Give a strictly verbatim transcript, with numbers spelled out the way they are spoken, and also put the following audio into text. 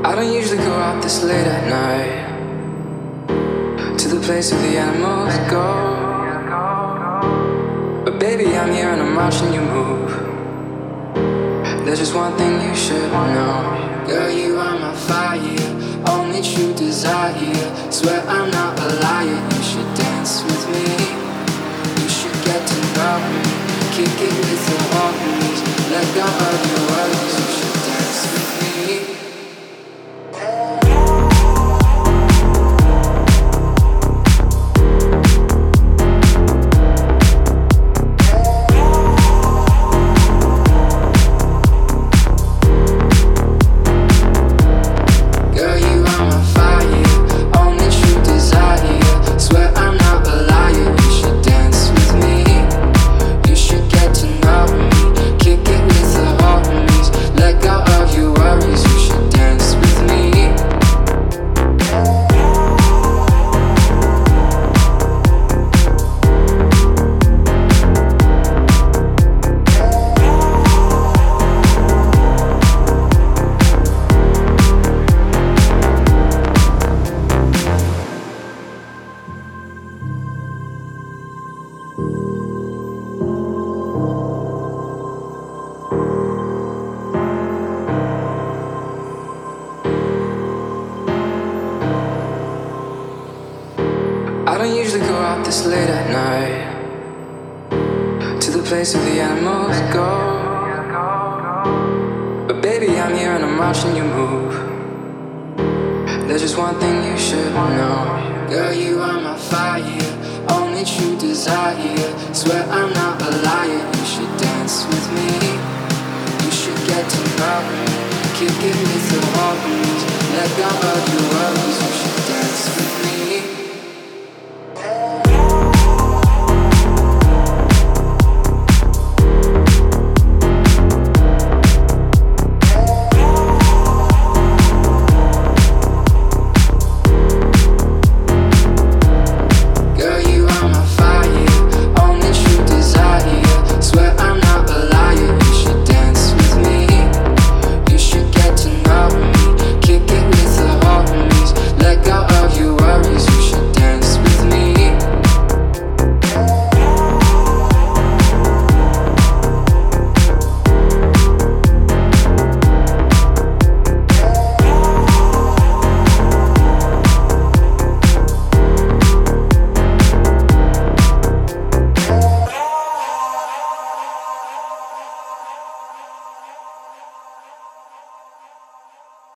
I don't usually go out this late at night, to the place where the animals go. But baby, I'm here and I'm watching you move. There's just one thing you should know. Girl, you are my fire, only true desire. Swear I'm not a liar, you should dance with me. You should get to know me, kick it with the homies. Let go of your worries, you should dance with me. I don't usually go out this late at night, to the place where the animals go. But baby, I'm here and I'm watching you move. There's just one thing you should know. Girl, you are my fire, only true desire. Swear I'm not a liar, you should dance with me. You should get to know me, kick it with the homies. Let go of your worries.